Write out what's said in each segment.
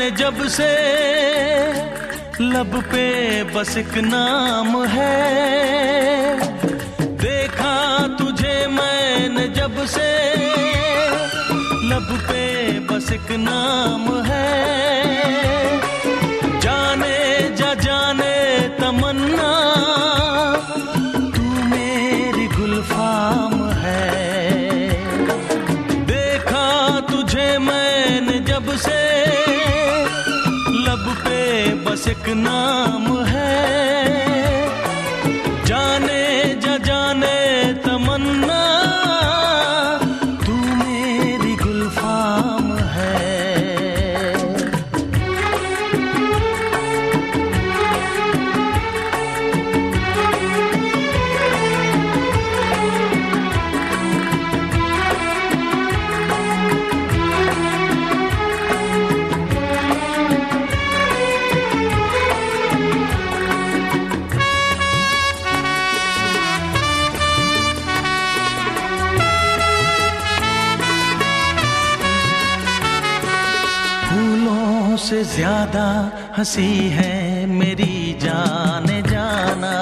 जब से लब पे बस एक नाम है, देखा तुझे मैंने जब से लब पे बस एक नाम है। जाने जा जाने तमन्ना तू मेरी गुलफाम है। देखा तुझे मैंने जब से लब पे बस एक नाम है। जाने जा जाने तमन्ना तू मेरी गुलफाम है। फूलों से ज्यादा हंसी है मेरी जान जाना।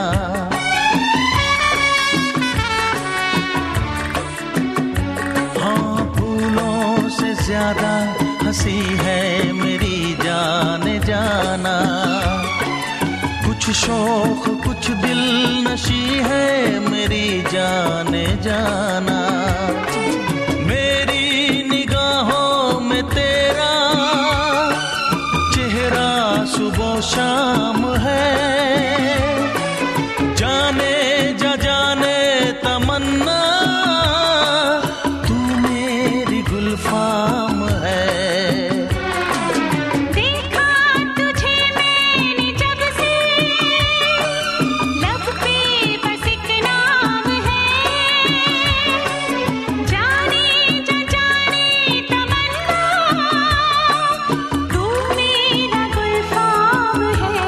हाँ, फूलों से ज्यादा हंसी है मेरी जान जाना। कुछ शौक कुछ दिल नशी है मेरी जान जाना। मेरी निगाहों में तेरा चेहरा सुबह शाम है। जाने जा जाने तमन्ना तू मेरी गुलफाम है। देखा तुझे मैंने जब से लब पे बस एक नाम है। जाने जा जाने तमन्ना तू मेरा गुलफाम है।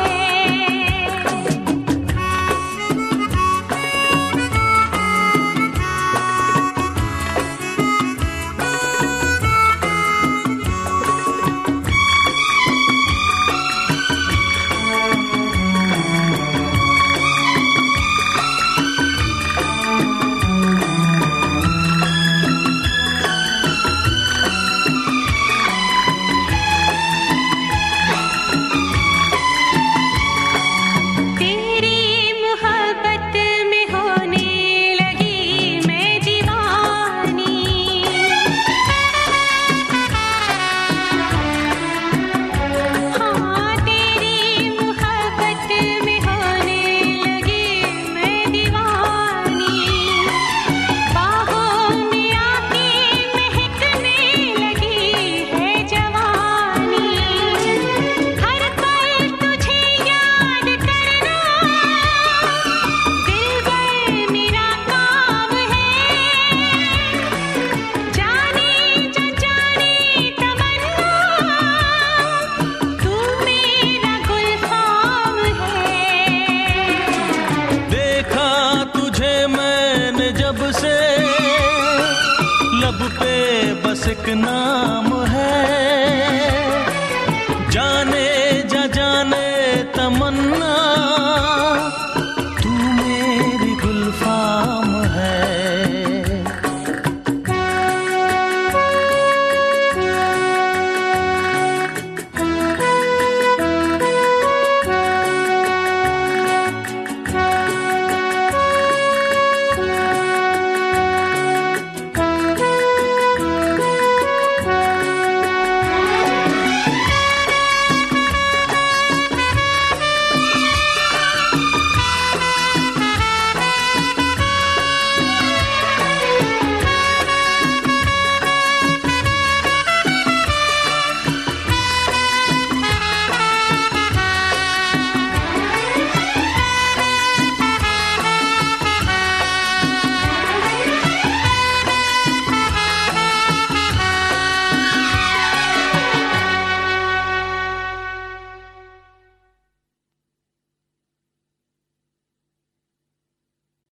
तेरी मोहब्बत में होने लगी मैं दीवानी। हाँ, तेरी मोहब्बत में होने लगी मैं दीवानी। बाहों में आके महकने लगी है जवानी। हर पल तुझे याद करना दिलबर मेरा काम है। जाने जा जाने तमन्ना तू मेरा गुलफाम है। देखा तुझे मैंने जब से लब पे बस एक नाम है। जाने जा जाने तमन्ना